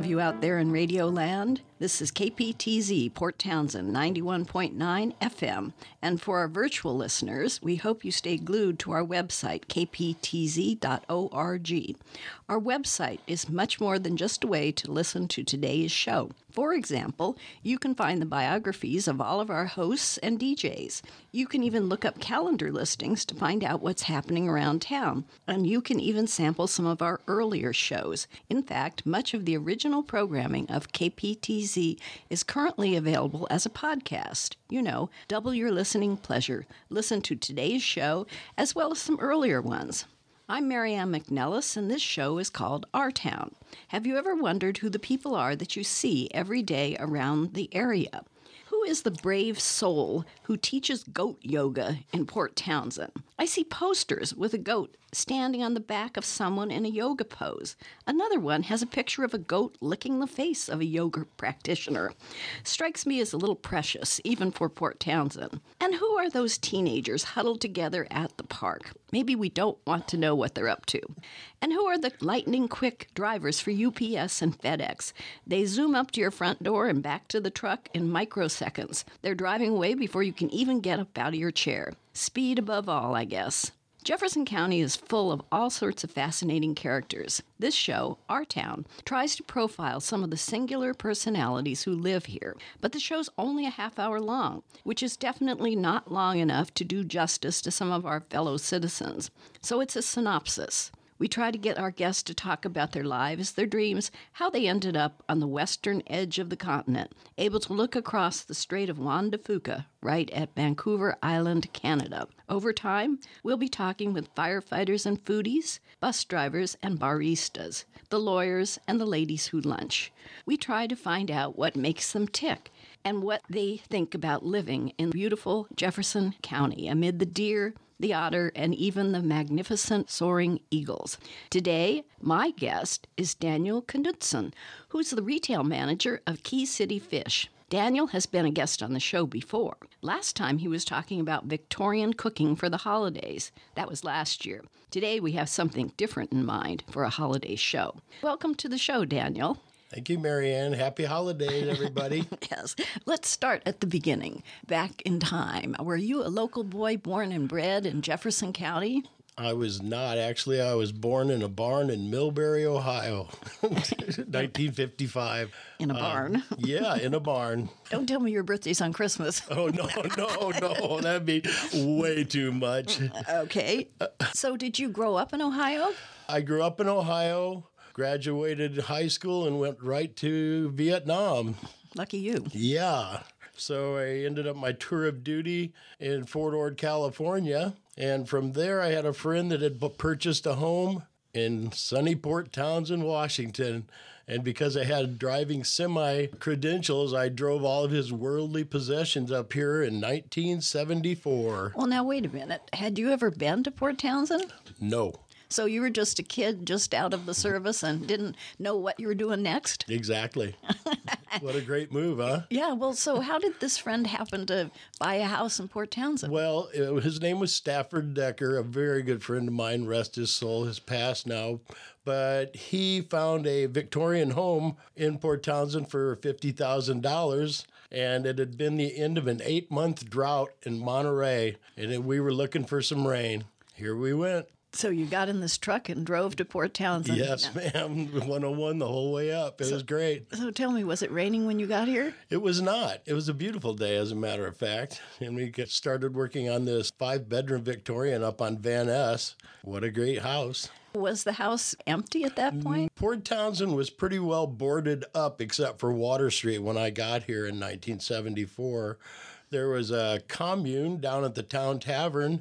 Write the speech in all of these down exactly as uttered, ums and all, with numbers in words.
of you out there in Radio Land. This is K P T Z, Port Townsend, ninety-one point nine F M. And for our virtual listeners, we hope you stay glued to our website, k p t z dot org. Our website is much more than just a way to listen to today's show. For example, you can find the biographies of all of our hosts and D Js. You can even look up calendar listings to find out what's happening around town. And you can even sample some of our earlier shows. In fact, much of the original programming of K P T Z is currently available as a podcast. You know, double your listening pleasure. Listen to today's show as well as some earlier ones. I'm Marianne McNellis, and this show is called Our Town. Have you ever wondered who the people are that you see every day around the area? Who is the brave soul who teaches goat yoga in Port Townsend? I see posters with a goat standing on the back of someone in a yoga pose. Another one has a picture of a goat licking the face of a yoga practitioner. Strikes me as a little precious, even for Port Townsend. And who are those teenagers huddled together at the park? Maybe we don't want to know what they're up to. And who are the lightning-quick drivers for U P S and FedEx? They zoom up to your front door and back to the truck in microseconds. They're driving away before you can even get up out of your chair. Speed above all, I guess. Jefferson County is full of all sorts of fascinating characters. This show, Our Town, tries to profile some of the singular personalities who live here, but the show's only a half hour long, which is definitely not long enough to do justice to some of our fellow citizens. So it's a synopsis. We try to get our guests to talk about their lives, their dreams, how they ended up on the western edge of the continent, able to look across the Strait of Juan de Fuca, right at Vancouver Island, Canada. Over time, we'll be talking with firefighters and foodies, bus drivers and baristas, the lawyers and the ladies who lunch. We try to find out what makes them tick and what they think about living in beautiful Jefferson County amid the deer, the otter, and even the magnificent soaring eagles. Today, my guest is Daniel Knudsen, who's the retail manager of Key City Fish. Daniel has been a guest on the show before. Last time he was talking about Victorian cooking for the holidays. That was last year. Today we have something different in mind for a holiday show. Welcome to the show, Daniel. Thank you, Marianne. Happy holidays, everybody. Yes. Let's start at the beginning. Back in time, were you a local boy born and bred in Jefferson County? I was not. Actually, I was born in a barn in Millbury, Ohio, nineteen fifty-five. In a barn? Uh, yeah, in a barn. Don't tell me your birthday's on Christmas. Oh, no, no, no. That'd be way too much. Okay. So did you grow up in Ohio? I grew up in Ohio, graduated high school, and went right to Vietnam. Lucky you. Yeah. So I ended up my tour of duty in Fort Ord, California. And from there, I had a friend that had purchased a home in sunny Port Townsend, Washington. And because I had driving semi credentials, I drove all of his worldly possessions up here in nineteen seventy-four. Well, now, wait a minute. Had you ever been to Port Townsend? No. So you were just a kid just out of the service and didn't know what you were doing next? Exactly. What a great move, huh? Yeah, well, so how did this friend happen to buy a house in Port Townsend? Well, it, his name was Stafford Decker, a very good friend of mine, rest his soul, has passed now. But he found a Victorian home in Port Townsend for fifty thousand dollars, and it had been the end of an eight-month drought in Monterey, and we were looking for some rain. Here we went. So you got in this truck and drove to Port Townsend? Yes, ma'am. one oh one the whole way up. It so, was great. So tell me, was it raining when you got here? It was not. It was a beautiful day, as a matter of fact. And we get started working on this five-bedroom Victorian up on Van Ness. What a great house. Was the house empty at that point? Port Townsend was pretty well boarded up except for Water Street when I got here in nineteen seventy-four. There was a commune down at the Town Tavern,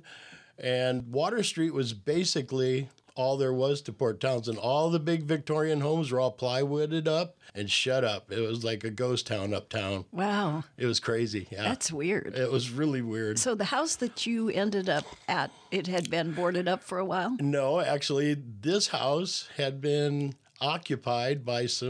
and Water Street was basically all there was to Port Townsend. All the big Victorian homes were all plywooded up and shut up. It was like a ghost town uptown. Wow. It was crazy. Yeah. That's weird. It was really weird. So the house that you ended up at, it had been boarded up for a while? No, actually, this house had been occupied by some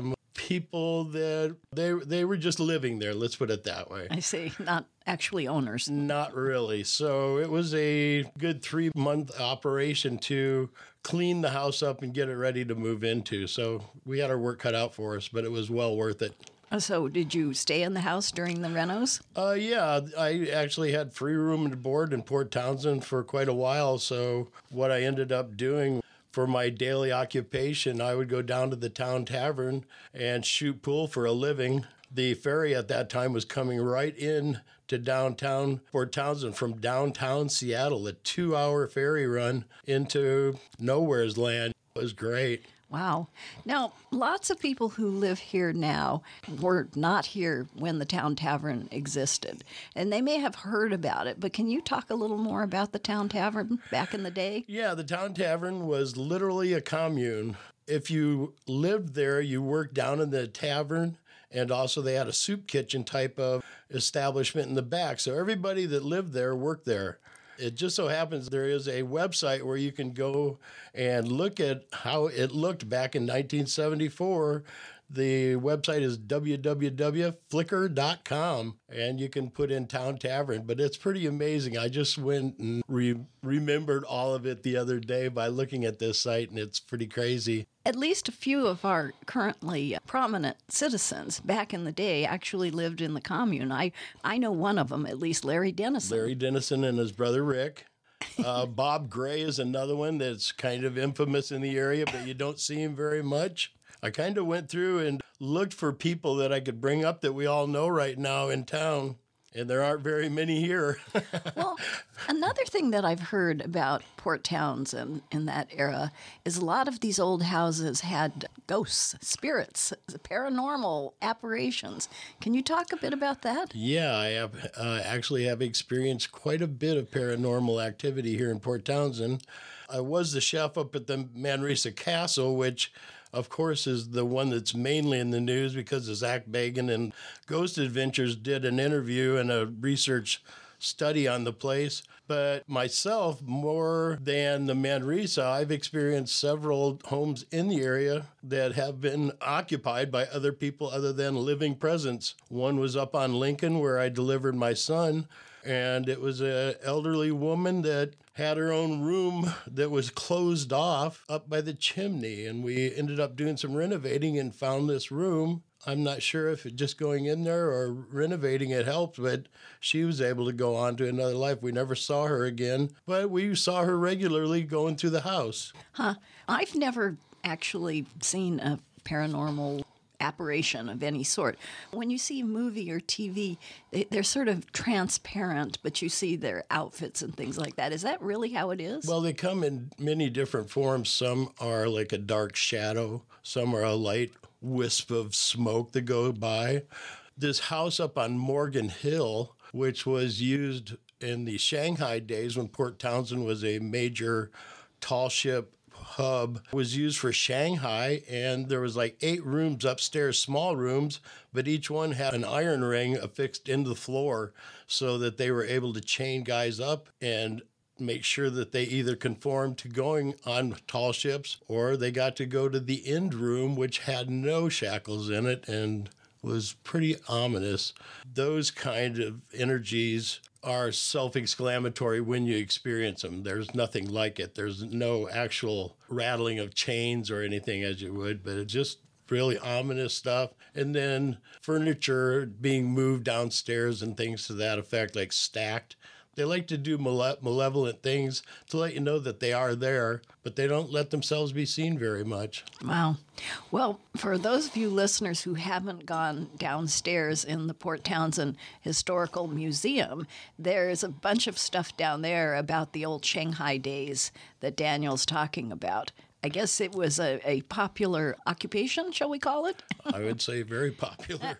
people that they they were just living there. Let's put it that way. I see. Not actually owners. Not really. So it was a good three month operation to clean the house up and get it ready to move into. So we had our work cut out for us, but it was well worth it. So did you stay in the house during the renos? Uh, yeah, I actually had free room and board in Port Townsend for quite a while. So what I ended up doing for my daily occupation, I would go down to the town tavern and shoot pool for a living. The ferry at that time was coming right in to downtown Port Townsend from downtown Seattle, a two-hour ferry run into nowhere's land. It was great. Wow. Now, lots of people who live here now were not here when the Town Tavern existed, and they may have heard about it, but can you talk a little more about the Town Tavern back in the day? Yeah, the Town Tavern was literally a commune. If you lived there, you worked down in the tavern, and also they had a soup kitchen type of establishment in the back. So everybody that lived there worked there. It just so happens there is a website where you can go and look at how it looked back in nineteen seventy-four. The website is w w w dot flickr dot com, and you can put in Town Tavern. But it's pretty amazing. I just went and re- remembered all of it the other day by looking at this site, and it's pretty crazy. At least a few of our currently prominent citizens back in the day actually lived in the commune. I, I know one of them, at least Larry Dennison. Larry Dennison and his brother Rick. Uh, Bob Gray is another one that's kind of infamous in the area, but you don't see him very much. I kind of went through and looked for people that I could bring up that we all know right now in town, and there aren't very many here. Well, another thing that I've heard about Port Townsend in that era is a lot of these old houses had ghosts, spirits, paranormal apparitions. Can you talk a bit about that? Yeah, I have uh, actually have experienced quite a bit of paranormal activity here in Port Townsend. I was the chef up at the Manresa Castle, which of course, is the one that's mainly in the news because of Zach Bagan and Ghost Adventures did an interview and a research study on the place. But myself, more than the Manresa, I've experienced several homes in the area that have been occupied by other people other than living presence. One was up on Lincoln where I delivered my son, and it was an elderly woman that had her own room that was closed off up by the chimney. And we ended up doing some renovating and found this room. I'm not sure if it just going in there or renovating it helped, but she was able to go on to another life. We never saw her again, but we saw her regularly going through the house. Huh. I've never actually seen a paranormal apparition of any sort. When you see a movie or T V, they, they're sort of transparent, but you see their outfits and things like that. Is that really how it is? Well, they come in many different forms. Some are like a dark shadow. Some are a light wisp of smoke that go by. This house up on Morgan Hill, which was used in the Shanghai days when Port Townsend was a major tall ship hub, was used for Shanghai, and there was like eight rooms upstairs, small rooms, but each one had an iron ring affixed into the floor so that they were able to chain guys up and make sure that they either conformed to going on tall ships or they got to go to the end room, which had no shackles in it and was pretty ominous. Those kind of energies are self-exclamatory when you experience them. There's nothing like it. There's no actual rattling of chains or anything as you would, but it's just really ominous stuff. And then furniture being moved downstairs and things to that effect, like stacked. They like to do male- malevolent things to let you know that they are there, but they don't let themselves be seen very much. Wow. Well, for those of you listeners who haven't gone downstairs in the Port Townsend Historical Museum, there's a bunch of stuff down there about the old Shanghai days that Daniel's talking about. I guess it was a, a popular occupation, shall we call it? I would say very popular.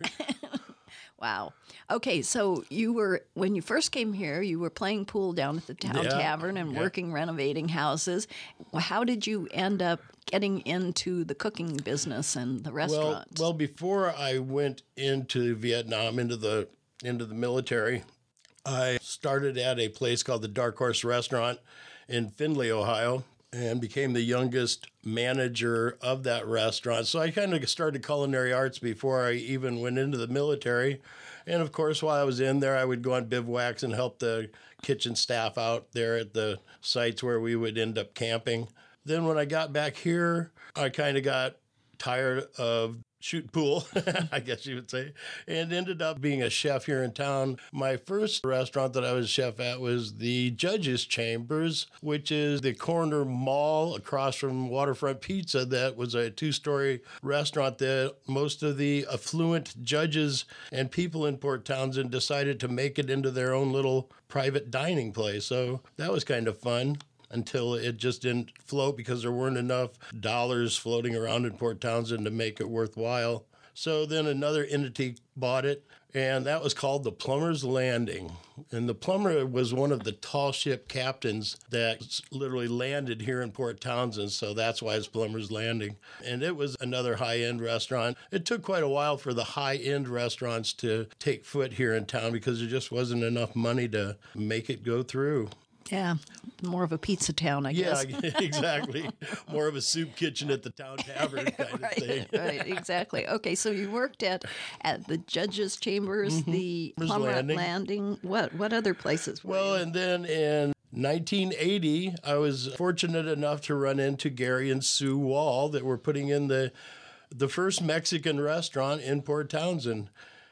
Wow. Okay, so you were, when you first came here, you were playing pool down at the Town Yeah, Tavern and yeah. working renovating houses. How did you end up getting into the cooking business and the Well, restaurant? well, before I went into Vietnam, into the into the military, I started at a place called the Dark Horse Restaurant in Findlay, Ohio. and became the youngest manager of that restaurant. So I kind of started culinary arts before I even went into the military. And of course, while I was in there, I would go on bivouacs and help the kitchen staff out there at the sites where we would end up camping. Then when I got back here, I kind of got tired of shooting pool, I guess you would say, and ended up being a chef here in town. My first restaurant that I was chef at was the Judges Chambers, which is the corner mall across from Waterfront Pizza. That was a two-story restaurant that most of the affluent judges and people in Port Townsend decided to make it into their own little private dining place. So that was kind of fun, until it just didn't float because there weren't enough dollars floating around in Port Townsend to make it worthwhile. So then another entity bought it, and that was called the Plumber's Landing. And the plumber was one of the tall ship captains that literally landed here in Port Townsend, so that's why it's Plumber's Landing. And it was another high-end restaurant. It took quite a while for the high-end restaurants to take foot here in town because there just wasn't enough money to make it go through. Yeah, more of a pizza town, I guess. Yeah, exactly. More of a soup kitchen at the town tavern kind right, of thing. Right, exactly. Okay, so you worked at, at the Judges Chambers, mm-hmm. the Plumber Landing. Landing. What what other places were Well, you? And then in nineteen eighty, I was fortunate enough to run into Gary and Sue Wall that were putting in the the first Mexican restaurant in Port Townsend.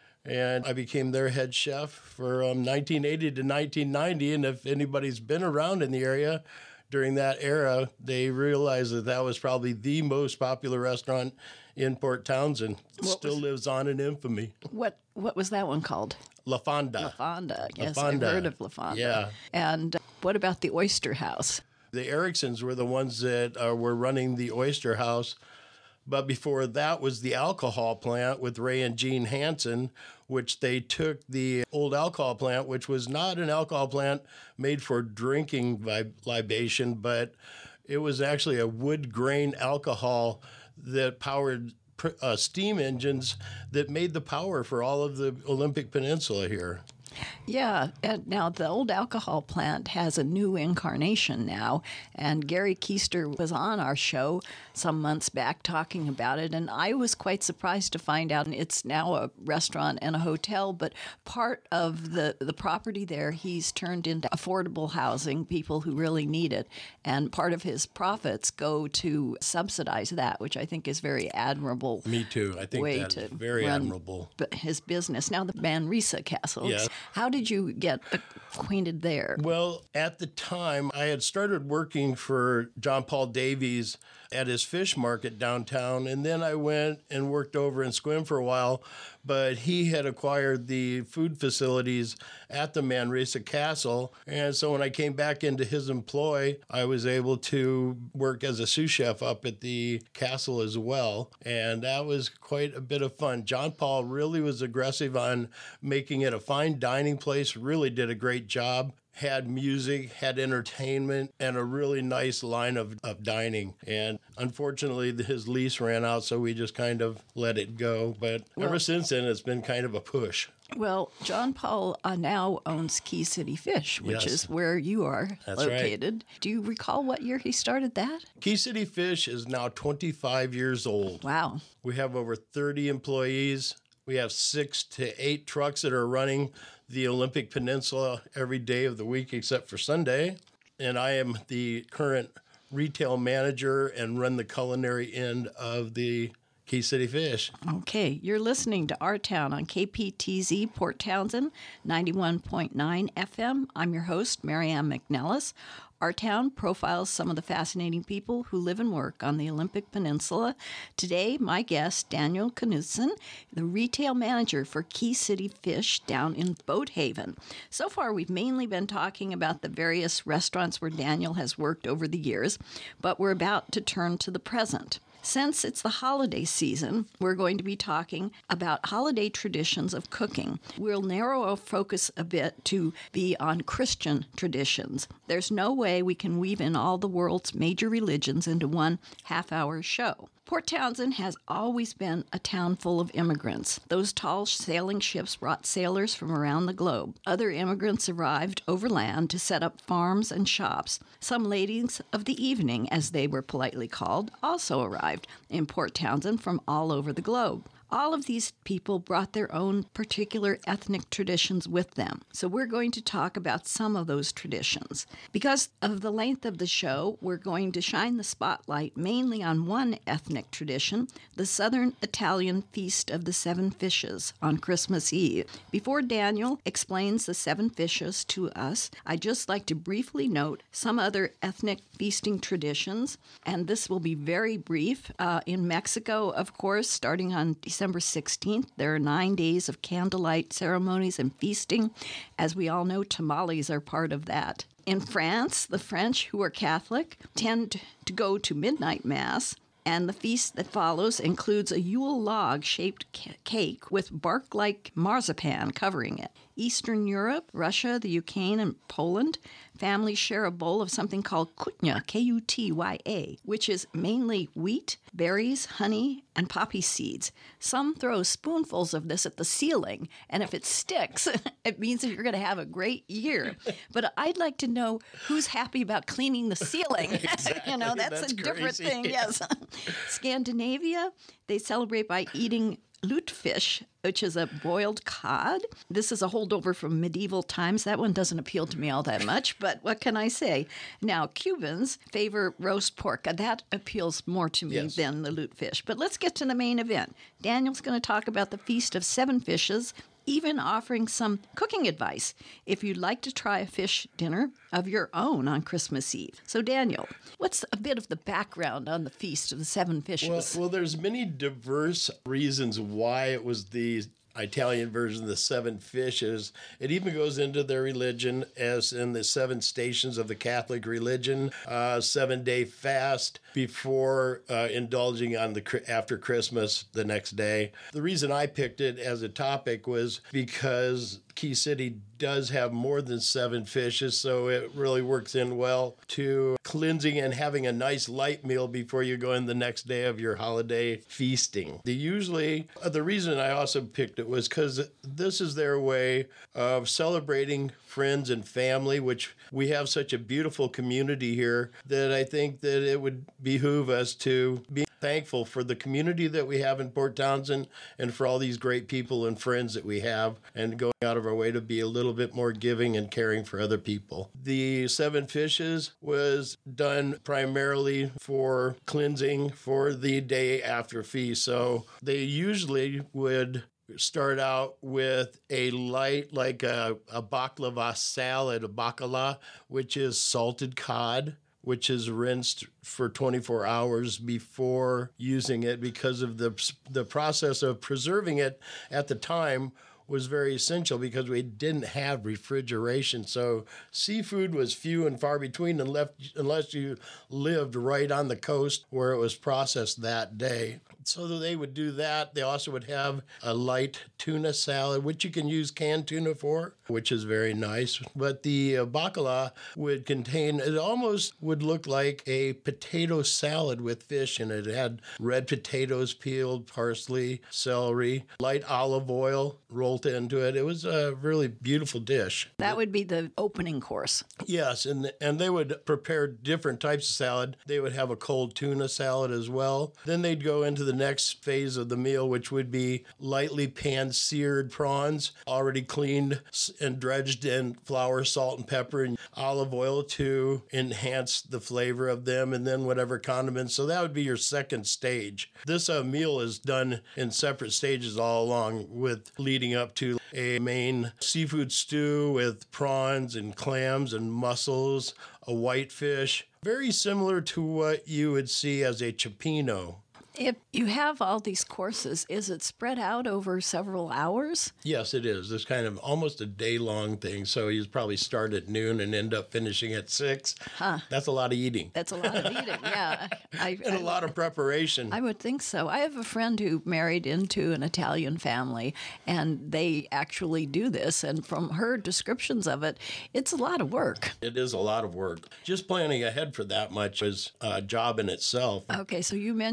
And I became their head chef for um, nineteen eighty to nineteen ninety. And if anybody's been around in the area during that era, they realized that that was probably the most popular restaurant in Port Townsend. It what still was, lives on in infamy. What what was that one called? La Fonda. La Fonda. Yes, La Fonda. I've heard of La Fonda. Yeah. And uh, what about the Oyster House? The Ericksons were the ones that uh, were running the Oyster House. But before that was the alcohol plant with Ray and Jean Hansen, which they took the old alcohol plant, which was not an alcohol plant made for drinking libation, but it was actually a wood grain alcohol that powered uh, steam engines that made the power for all of the Olympic Peninsula here. Yeah, and now the old alcohol plant has a new incarnation now, and Gary Keister was on our show some months back talking about it, and I was quite surprised to find out it's now a restaurant and a hotel, but part of the, the property there he's turned into affordable housing, people who really need it, and part of his profits go to subsidize that, which I think is very admirable. Me too. I think way that's to very run admirable. His business. Now the Manresa Castle. Yes. How did you get acquainted there? Well, at the time, I had started working for John Paul Davies at his fish market downtown, and then I went and worked over in Sequim for a while, but he had acquired the food facilities at the Manresa Castle, and so when I came back into his employ, I was able to work as a sous chef up at the castle as well, and that was quite a bit of fun. John Paul really was aggressive on making it a fine dining place, really did a great job. Had music, had entertainment, and a really nice line of, of dining. And unfortunately, his lease ran out, so we just kind of let it go. But well, ever since then, it's been kind of a push. Well, John Paul uh, now owns Key City Fish, which yes. is where you are That's located. Right. Do you recall what year he started that? Key City Fish is now twenty-five years old. Wow. We have over thirty employees. We have six to eight trucks that are running the Olympic Peninsula every day of the week except for Sunday. And I am the current retail manager and run the culinary end of the Key City Fish. Okay, you're listening to Our Town on K P T Z Port Townsend, ninety-one point nine F M. I'm your host, Marianne McNellis. Our Town profiles some of the fascinating people who live and work on the Olympic Peninsula. Today, my guest, Daniel Knudsen, the retail manager for Key City Fish down in Boathaven. So far, we've mainly been talking about the various restaurants where Daniel has worked over the years, but we're about to turn to the present. Since it's the holiday season, we're going to be talking about holiday traditions of cooking. We'll narrow our focus a bit to be on Christian traditions. There's no way we can weave in all the world's major religions into one half-hour show. Port Townsend has always been a town full of immigrants. Those tall sailing ships brought sailors from around the globe. Other immigrants arrived overland to set up farms and shops. Some ladies of the evening, as they were politely called, also arrived in Port Townsend from all over the globe. All of these people brought their own particular ethnic traditions with them. So we're going to talk about some of those traditions. Because of the length of the show, we're going to shine the spotlight mainly on one ethnic tradition, the Southern Italian Feast of the Seven Fishes on Christmas Eve. Before Daniel explains the seven fishes to us, I'd just like to briefly note some other ethnic feasting traditions, and this will be very brief. Uh, in Mexico, of course, starting on December sixteenth, there are nine days of candlelight ceremonies and feasting. As we all know, tamales are part of that. In France, the French, who are Catholic, tend to go to midnight mass, and the feast that follows includes a Yule log-shaped c- cake with bark-like marzipan covering it. Eastern Europe, Russia, the Ukraine, and Poland, families share a bowl of something called kutya, K U T Y A, which is mainly wheat, berries, honey, and poppy seeds. Some throw spoonfuls of this at the ceiling, and if it sticks, it means that you're going to have a great year. But I'd like to know who's happy about cleaning the ceiling. Exactly. You know, that's, That's a different crazy. thing, yes. Scandinavia, they celebrate by eating lutefisk, which is a boiled cod. This is a holdover from medieval times. That one doesn't appeal to me all that much, but what can I say? Now, Cubans favor roast pork. That appeals more to me Yes. than the lutefisk. But let's get to the main event. Daniel's going to talk about the Feast of Seven Fishes, even offering some cooking advice if you'd like to try a fish dinner of your own on Christmas Eve. So, Daniel, what's a bit of the background on the Feast of the Seven Fishes? Well, well, there's many diverse reasons why it was the Italian version of the seven fishes. It even goes into their religion, as in the seven stations of the Catholic religion, uh, seven-day fast before uh, indulging on the after Christmas the next day. The reason I picked it as a topic was because Key City does have more than seven fishes, so it really works in well to cleansing and having a nice light meal before you go in the next day of your holiday feasting. The usually, uh, the reason I also picked it was because this is their way of celebrating friends and family, which we have such a beautiful community here that I think that it would behoove us to be thankful for the community that we have in Port Townsend and for all these great people and friends that we have, and going out of our way to be a little bit more giving and caring for other people. The Seven Fishes was done primarily for cleansing for the day after feast. So they usually would start out with a light, like a, a baklava salad, a bakala, which is salted cod, which is rinsed for twenty-four hours before using it, because of the the process of preserving it at the time was very essential because we didn't have refrigeration. So seafood was few and far between unless you lived right on the coast where it was processed that day. So they would do that. They also would have a light tuna salad, which you can use canned tuna for, which is very nice. But the uh, bakala would contain, it almost would look like a potato salad with fish in it. It had red potatoes peeled, parsley, celery, light olive oil rolled into it. It was a really beautiful dish. That would be the opening course. Yes, and and they would prepare different types of salad. They would have a cold tuna salad as well. Then they'd go into the next phase of the meal, which would be lightly pan-seared prawns, already cleaned and dredged in flour, salt, and pepper, and olive oil to enhance the flavor of them, and then whatever condiments. So that would be your second stage. This uh, meal is done in separate stages all along, with leading up to a main seafood stew with prawns and clams and mussels, a whitefish, very similar to what you would see as a cioppino. If you have all these courses, is it spread out over several hours? Yes, it is. It's kind of almost a day-long thing. So you probably start at noon and end up finishing at six. Huh. That's a lot of eating. That's a lot of eating, yeah. I, and I, a lot of preparation. I would think so. I have a friend who married into an Italian family, and they actually do this. And from her descriptions of it, it's a lot of work. It is a lot of work. Just planning ahead for that much is a job in itself. Okay, so you mentioned a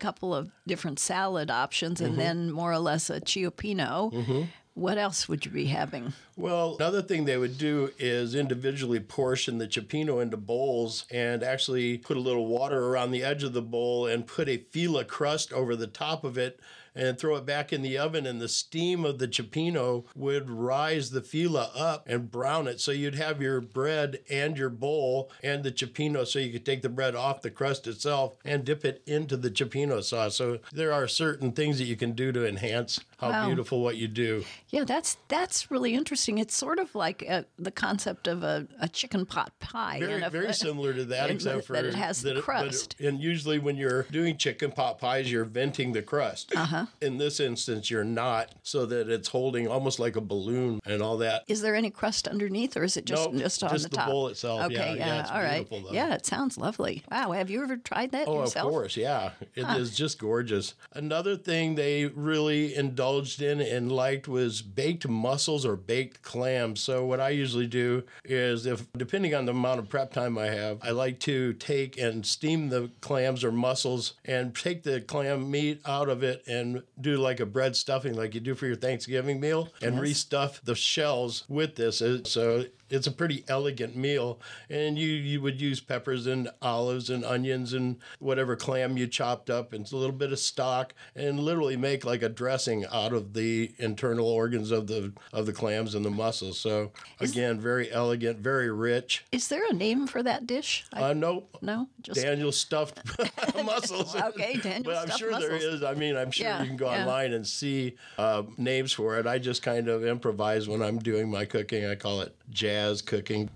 couple of different salad options and mm-hmm. then more or less a cioppino. Mm-hmm. What else would you be having? Well, another thing they would do is individually portion the cioppino into bowls and actually put a little water around the edge of the bowl and put a fila crust over the top of it and throw it back in the oven, and the steam of the cioppino would rise the fila up and brown it. So you'd have your bread and your bowl and the cioppino, so you could take the bread off the crust itself and dip it into the cioppino sauce. So there are certain things that you can do to enhance how wow. beautiful what you do. Yeah, that's that's really interesting. It's sort of like a, the concept of a, a chicken pot pie. Very, a, very similar to that, except for that it has the crust. It, and usually when you're doing chicken pot pies, you're venting the crust. Uh-huh. In this instance, you're not, so that it's holding almost like a balloon and all that. Is there any crust underneath, or is it just, nope, just on just the the top? bowl itself. Okay, yeah, yeah, yeah it's all right. Though. Yeah, it sounds lovely. Wow, have you ever tried that oh, yourself? Oh, of course, yeah. It huh. is just gorgeous. Another thing they really indulged in and liked was baked mussels or baked clams. So what I usually do is, if depending on the amount of prep time I have, I like to take and steam the clams or mussels and take the clam meat out of it and do like a bread stuffing like you do for your Thanksgiving meal and yes. restuff the shells with this. So it's a pretty elegant meal. And you, you would use peppers and olives and onions and whatever clam you chopped up and a little bit of stock and literally make like a dressing out of the internal organs of the of the clams and the mussels. So is, again, very elegant, very rich. Is there a name for that dish? Uh, nope. No? Just Daniel stuffed mussels. Okay, Daniel But I'm stuffed sure mussels. there is. I mean, I'm sure yeah, you can go yeah. online and see uh, names for it. I just kind of improvise when I'm doing my cooking. I call it jazz cooking.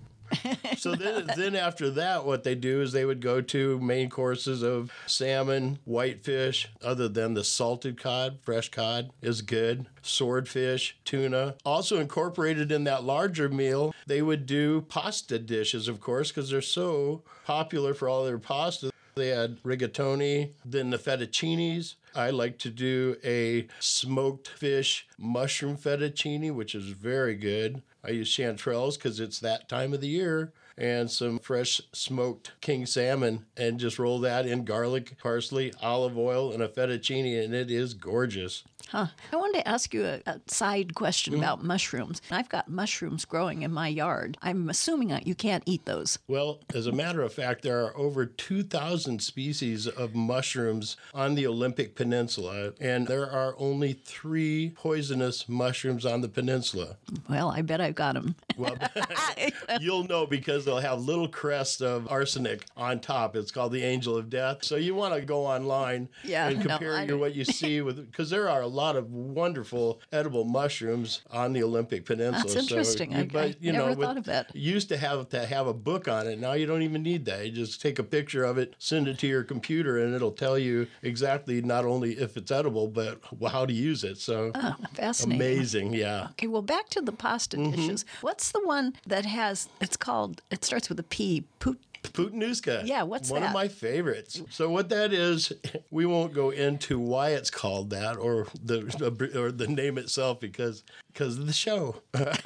So then, then after that, what they do is they would go to main courses of salmon, whitefish, other than the salted cod, fresh cod is good, swordfish, tuna. Also incorporated in that larger meal, they would do pasta dishes, of course, because they're so popular for all their pasta. They had rigatoni, then the fettuccinis. I like to do a smoked fish mushroom fettuccine, which is very good. I use chanterelles because it's that time of the year, and some fresh smoked king salmon, and just roll that in garlic, parsley, olive oil, and a fettuccine, and it is gorgeous. Huh. I wanted to ask you a, a side question mm-hmm. about mushrooms. I've got mushrooms growing in my yard. I'm assuming that you can't eat those. Well, as a matter of fact, there are over two thousand species of mushrooms on the Olympic Peninsula, and there are only three poisonous mushrooms on the peninsula. Well, I bet I've got them. Well, you'll know because they'll have little crests of arsenic on top. It's called the Angel of Death. So you want to go online yeah, and compare no, your, what you see with, because there are a lot of wonderful edible mushrooms on the Olympic Peninsula. That's interesting. So, I, but, you I never know, thought with, of that. You used to have to have a book on it. Now you don't even need that. You just take a picture of it, send it to your computer, and it'll tell you exactly not only if it's edible, but how to use it. So oh, fascinating. Amazing, yeah. Okay, well, back to the pasta mm-hmm. dishes. What's the one that has, it's called, it starts with a P, put. Puttanesca. Yeah, what's One that? of my favorites. So what that is, we won't go into why it's called that or the or the name itself because because of the show.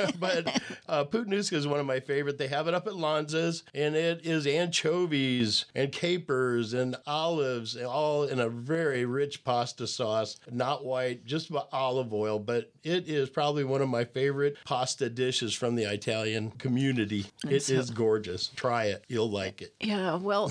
But uh, Puttanesca is one of my favorite. They have it up at Lanza's, and it is anchovies and capers and olives, all in a very rich pasta sauce. Not white, just olive oil, but it is probably one of my favorite pasta dishes from the Italian community. It so, is gorgeous. Try it. You'll like it. Yeah, well,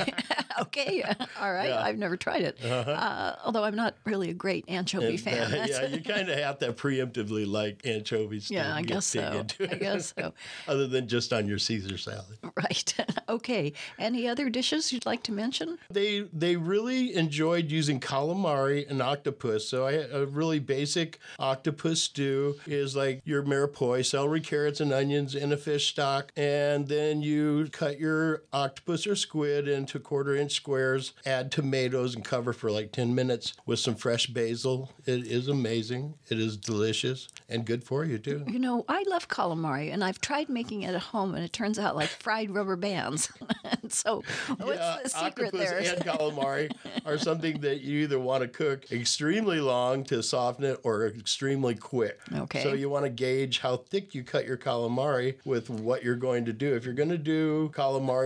okay, all right. Yeah. I've never tried it, uh-huh. uh, although I'm not really a great anchovy and, fan. Uh, yeah, you kind of have to preemptively like anchovies. Yeah, I guess so. I guess so. Other than just on your Caesar salad. Right. Okay. Any other dishes you'd like to mention? They they really enjoyed using calamari and octopus. So I, a really basic octopus stew is like your mirepoix, celery, carrots, and onions in a fish stock, and then you cut your octopus or squid into quarter inch squares, add tomatoes, and cover for like ten minutes with some fresh basil. It is amazing. It is delicious and good for you, too. You know, I love calamari, and I've tried making it at home, and it turns out like fried rubber bands. And so what's yeah, the secret octopus there? and calamari are something that you either want to cook extremely long to soften it or extremely quick. Okay. So you want to gauge how thick you cut your calamari with what you're going to do. If you're going to do calamari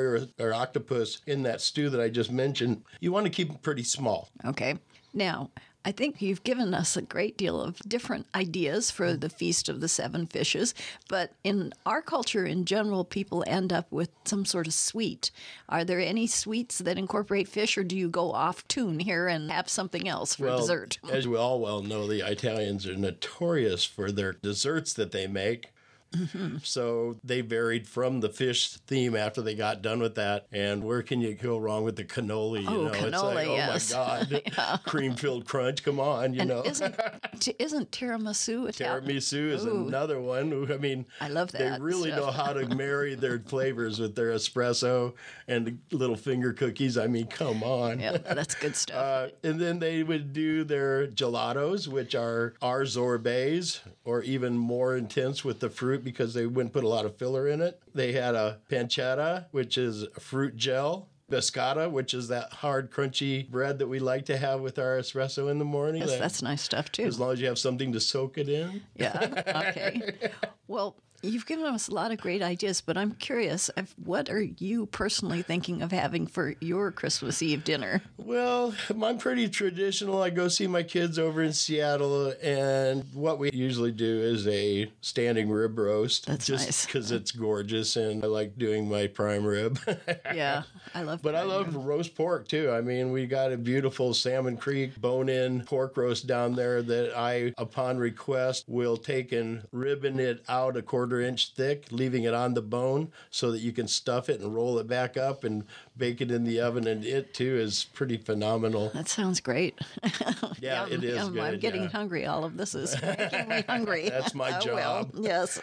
or, or octopus in that stew that I just mentioned, you want to keep them pretty small. Okay. Now, I think you've given us a great deal of different ideas for the Feast of the Seven Fishes, but in our culture in general, people end up with some sort of sweet. Are there any sweets that incorporate fish, or do you go off tune here and have something else for well, dessert? As we all well know, the Italians are notorious for their desserts that they make. Mm-hmm. So they varied from the fish theme after they got done with that. And where can you go wrong with the cannoli? You oh, know, cannoli, it's like, oh yes. my God, yeah. Cream-filled crunch. Come on, you and know. Isn't, t- isn't tiramisu Italian? Tiramisu is Ooh. another one. I mean, I love that. They really stuff. know how to marry their flavors with their espresso and the little finger cookies. I mean, come on. Yeah, that's good stuff. Uh, and then they would do their gelatos, which are our sorbets, or even more intense with the fruit because they wouldn't put a lot of filler in it. They had a pancetta, which is fruit gel. Biscotta, which is that hard, crunchy bread that we like to have with our espresso in the morning. Yes, that, that's nice stuff, too. As long as you have something to soak it in. Yeah, okay. Well, you've given us a lot of great ideas, but I'm curious, what are you personally thinking of having for your Christmas Eve dinner? Well, I'm pretty traditional. I go see my kids over in Seattle, and what we usually do is a standing rib roast. That's just nice. Because it's gorgeous, and I like doing my prime rib. Yeah, I love But I love rib. roast pork, too. I mean, we got a beautiful Salmon Creek bone-in pork roast down there that I, upon request, will take and ribbon it out a quarter inch thick, leaving it on the bone so that you can stuff it and roll it back up and bake it in the oven. And it, too, is pretty phenomenal. That sounds great. Yeah, yum, it is yum. good. I'm getting yeah. hungry. All of this is making me hungry. That's my Oh, job. Well, yes.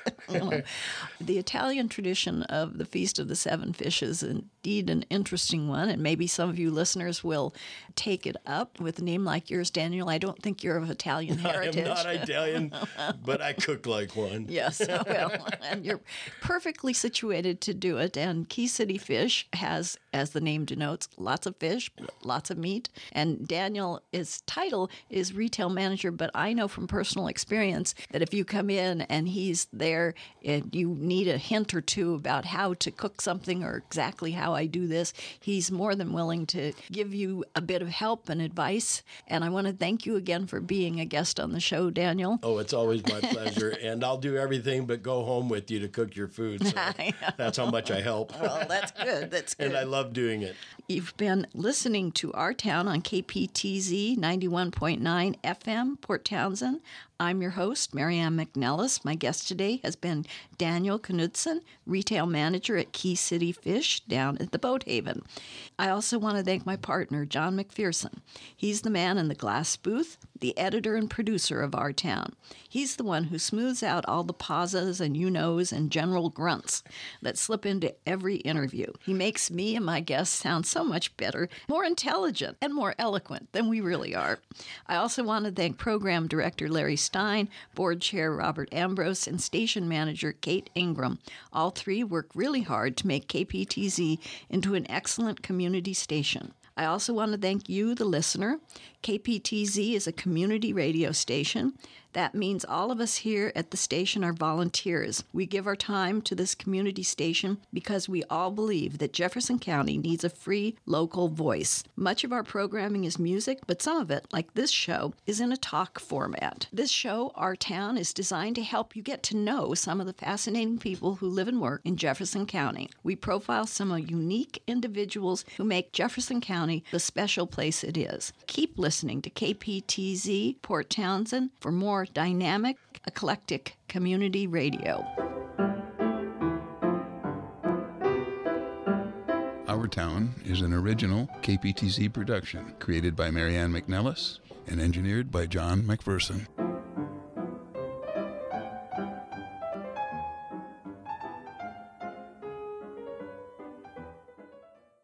The Italian tradition of the Feast of the Seven Fishes is indeed an interesting one, and maybe some of you listeners will take it up with a name like yours, Daniel. I don't think you're of Italian heritage. I am not Italian, but I cook like one. Yes, well, and you're perfectly situated to do it. And Key City Fish has, as the name denotes, lots of fish, lots of meat. And Daniel, his title is retail manager, but I know from personal experience that if you come in and he's there and you need a hint or two about how to cook something or exactly how I do this, he's more than willing to give you a bit of help and advice. And I want to thank you again for being a guest on the show, Daniel. Oh, it's always my pleasure. And I'll do everything but go home with you to cook your food. So that's how much I help. Well, that's good. That's good. And I love doing it. You've been listening to Our Town on K P T Z ninety-one point nine F M, Port Townsend. I'm your host, Marianne McNellis. My guest today has been Daniel Knudsen, retail manager at Key City Fish down at the Boat Haven. I also want to thank my partner, John McPherson. He's the man in the glass booth, the editor and producer of Our Town. He's the one who smooths out all the pauses and you-knows and general grunts that slip into every interview. He makes me and my guests sound so much better, more intelligent, and more eloquent than we really are. I also want to thank program director Larry Stein, board chair Robert Ambrose, and station manager Kate Ingram. All three work really hard to make K P T Z into an excellent community station. I also want to thank you, the listener. K P T Z is a community radio station. That means all of us here at the station are volunteers. We give our time to this community station because we all believe that Jefferson County needs a free local voice. Much of our programming is music, but some of it, like this show, is in a talk format. This show, Our Town, is designed to help you get to know some of the fascinating people who live and work in Jefferson County. We profile some of unique individuals who make Jefferson County the special place it is. Keep listening to K P T Z Port Townsend for more dynamic, eclectic community radio. Our Town is an original K P T Z production created by Marianne McNellis and engineered by John McPherson.